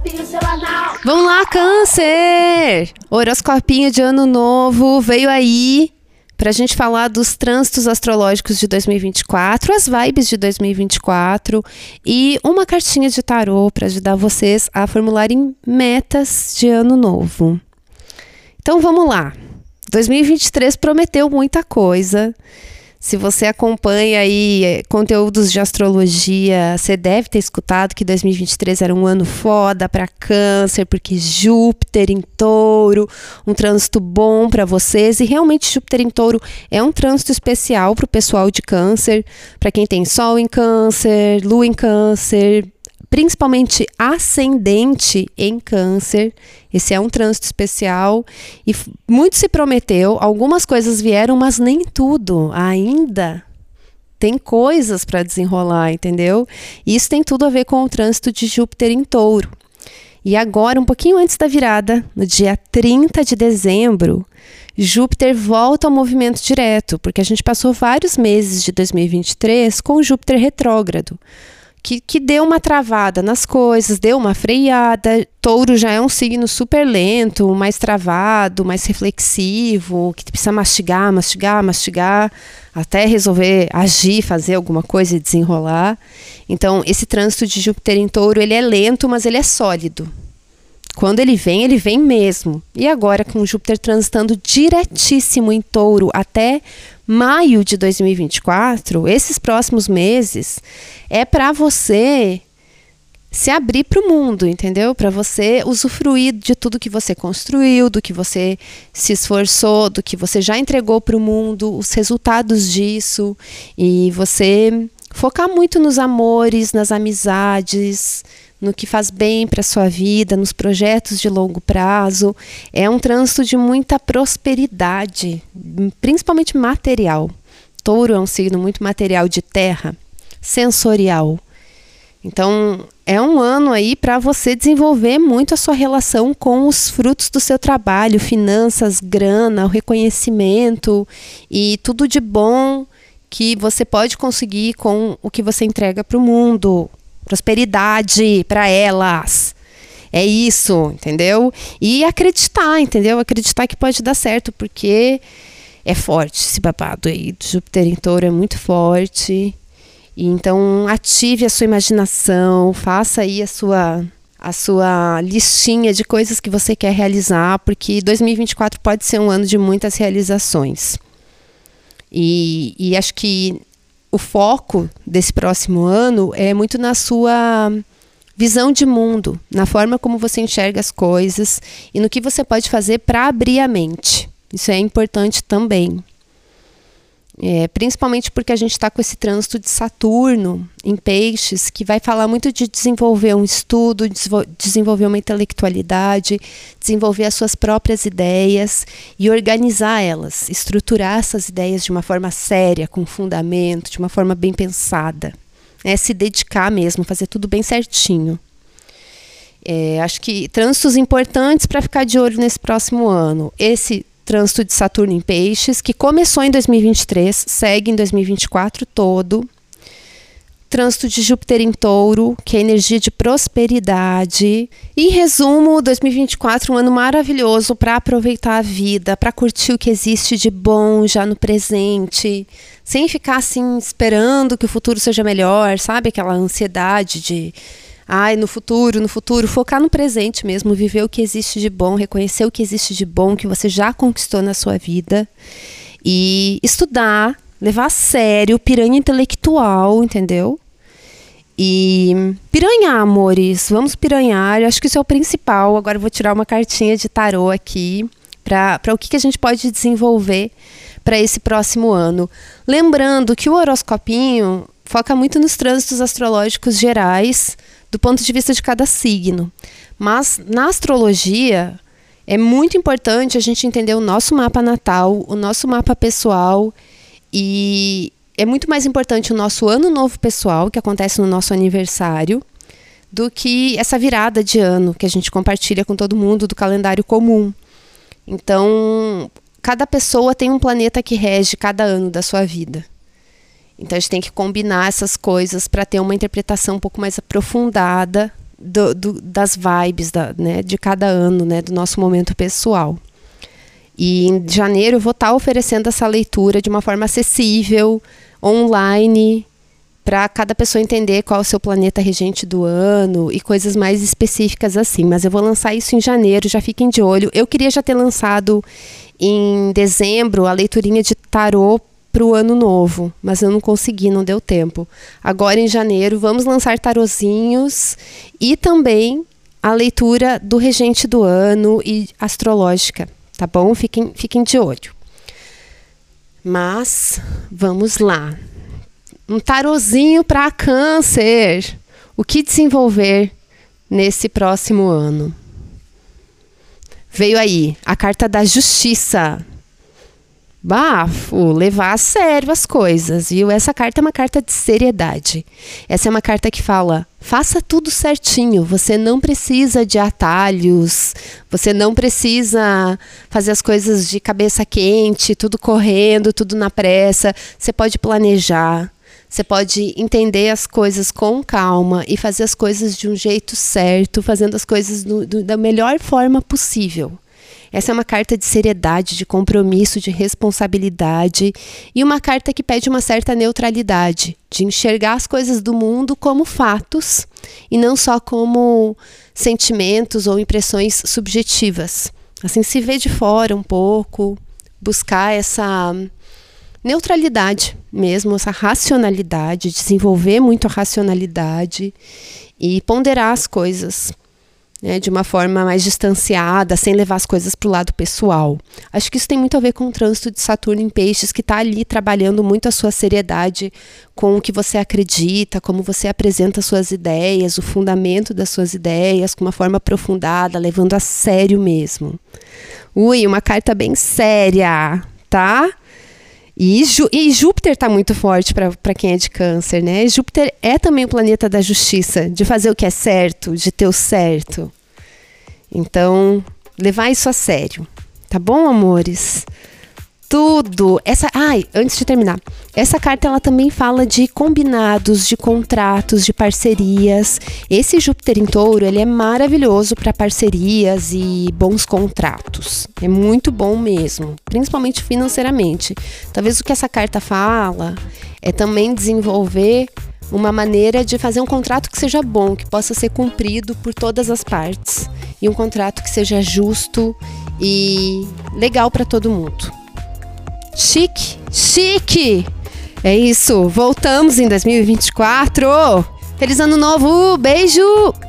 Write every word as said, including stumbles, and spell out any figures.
Vamos lá, Câncer! Horoscopinho de ano novo veio aí pra gente falar dos trânsitos astrológicos de dois mil e vinte e quatro, as vibes de dois mil e vinte e quatro e uma cartinha de tarô para ajudar vocês a formularem metas de ano novo. Então vamos lá. dois mil e vinte e três prometeu muita coisa. Se você acompanha aí conteúdos de astrologia, você deve ter escutado que dois mil e vinte e três era um ano foda para Câncer, porque Júpiter em Touro, um trânsito bom para vocês. E realmente Júpiter em Touro é um trânsito especial para o pessoal de Câncer, para quem tem Sol em Câncer, Lua em Câncer, principalmente ascendente em Câncer. Esse é um trânsito especial e muito se prometeu, algumas coisas vieram, mas nem tudo ainda. Tem coisas para desenrolar, entendeu? E isso tem tudo a ver com o trânsito de Júpiter em Touro. E agora, um pouquinho antes da virada, no dia trinta de dezembro, Júpiter volta ao movimento direto, porque a gente passou vários meses de dois mil e vinte e três com Júpiter retrógrado. Que, que deu uma travada nas coisas, deu uma freada. Touro já é um signo super lento, mais travado, mais reflexivo, que precisa mastigar, mastigar, mastigar, até resolver agir, fazer alguma coisa e desenrolar. Então, esse trânsito de Júpiter em Touro, ele é lento, mas ele é sólido. Quando ele vem, ele vem mesmo. E agora, com Júpiter transitando diretíssimo em Touro até maio de dois mil e vinte e quatro, esses próximos meses, é para você se abrir para o mundo, entendeu? Para você usufruir de tudo que você construiu, do que você se esforçou, do que você já entregou para o mundo, os resultados disso. E você focar muito nos amores, nas amizades, no que faz bem para a sua vida, nos projetos de longo prazo. É um trânsito de muita prosperidade, principalmente material. Touro é um signo muito material, de terra, sensorial. Então, é um ano aí para você desenvolver muito a sua relação com os frutos do seu trabalho, finanças, grana, o reconhecimento e tudo de bom que você pode conseguir com o que você entrega para o mundo. Prosperidade para elas. É isso, entendeu? E acreditar, entendeu? Acreditar que pode dar certo, porque é forte esse babado aí do Júpiter em Touro, é muito forte. E então ative a sua imaginação, faça aí a sua, a sua listinha de coisas que você quer realizar, porque dois mil e vinte e quatro pode ser um ano de muitas realizações. E, e acho que o foco desse próximo ano é muito na sua visão de mundo, na forma como você enxerga as coisas e no que você pode fazer para abrir a mente. Isso é importante também. É, principalmente porque a gente está com esse trânsito de Saturno em Peixes, que vai falar muito de desenvolver um estudo, desenvolver uma intelectualidade, desenvolver as suas próprias ideias e organizar elas, estruturar essas ideias de uma forma séria, com fundamento, de uma forma bem pensada. É, se dedicar mesmo, fazer tudo bem certinho. É, acho que trânsitos importantes para ficar de olho nesse próximo ano. Esse trânsito de Saturno em Peixes, que começou em dois mil e vinte e três, segue em dois mil e vinte e quatro todo. Trânsito de Júpiter em Touro, que é energia de prosperidade. Em resumo, dois mil e vinte e quatro, um ano maravilhoso para aproveitar a vida, para curtir o que existe de bom já no presente, sem ficar assim esperando que o futuro seja melhor, sabe? Aquela ansiedade de ai, no futuro, no futuro, focar no presente mesmo, viver o que existe de bom, reconhecer o que existe de bom que você já conquistou na sua vida e estudar, levar a sério, piranha intelectual, entendeu? E piranhar, amores, vamos piranhar, acho que isso é o principal. Agora eu vou tirar uma cartinha de tarô aqui para o que, que a gente pode desenvolver para esse próximo ano. Lembrando que o horoscopinho foca muito nos trânsitos astrológicos gerais, do ponto de vista de cada signo. Mas na astrologia é muito importante a gente entender o nosso mapa natal, o nosso mapa pessoal, e é muito mais importante o nosso ano novo pessoal, que acontece no nosso aniversário, do que essa virada de ano que a gente compartilha com todo mundo do calendário comum. Então, cada pessoa tem um planeta que rege cada ano da sua vida. Então a gente tem que combinar essas coisas para ter uma interpretação um pouco mais aprofundada do, do, das vibes da, né, de cada ano, né, do nosso momento pessoal. E em janeiro eu vou estar oferecendo essa leitura de uma forma acessível, online, para cada pessoa entender qual é o seu planeta regente do ano e coisas mais específicas assim. Mas eu vou lançar isso em janeiro, já fiquem de olho. Eu queria já ter lançado em dezembro a leiturinha de tarô para o ano novo, mas eu não consegui, não deu tempo. Agora em janeiro vamos lançar tarozinhos e também a leitura do regente do ano e astrológica, tá bom? Fiquem, fiquem de olho. Mas vamos lá. Um tarozinho para Câncer. O que desenvolver nesse próximo ano? Veio aí a carta da justiça. Bafo, levar a sério as coisas, viu? Essa carta é uma carta de seriedade. Essa é uma carta que fala, faça tudo certinho, você não precisa de atalhos, você não precisa fazer as coisas de cabeça quente, tudo correndo, tudo na pressa. Você pode planejar, você pode entender as coisas com calma e fazer as coisas de um jeito certo, fazendo as coisas do, do, da melhor forma possível. Essa é uma carta de seriedade, de compromisso, de responsabilidade e uma carta que pede uma certa neutralidade, de enxergar as coisas do mundo como fatos e não só como sentimentos ou impressões subjetivas. Assim, se ver de fora um pouco, buscar essa neutralidade mesmo, essa racionalidade, desenvolver muito a racionalidade e ponderar as coisas. Né, de uma forma mais distanciada, sem levar as coisas para o lado pessoal. Acho que isso tem muito a ver com o trânsito de Saturno em Peixes, que está ali trabalhando muito a sua seriedade com o que você acredita, como você apresenta as suas ideias, o fundamento das suas ideias, com uma forma aprofundada, levando a sério mesmo. Ui, uma carta bem séria, tá? E, Jú- e Júpiter está muito forte para quem é de Câncer, né? Júpiter é também o planeta da justiça, de fazer o que é certo, de ter o certo. Então, levar isso a sério. Tá bom, amores? Tudo. Essa, ai, antes de terminar. Essa carta ela também fala de combinados, de contratos, de parcerias. Esse Júpiter em Touro, ele é maravilhoso para parcerias e bons contratos. É muito bom mesmo, principalmente financeiramente. Talvez o que essa carta fala é também desenvolver uma maneira de fazer um contrato que seja bom, que possa ser cumprido por todas as partes. E um contrato que seja justo e legal para todo mundo. Chique, chique! É isso, voltamos em dois mil e vinte e quatro. Feliz ano novo, beijo!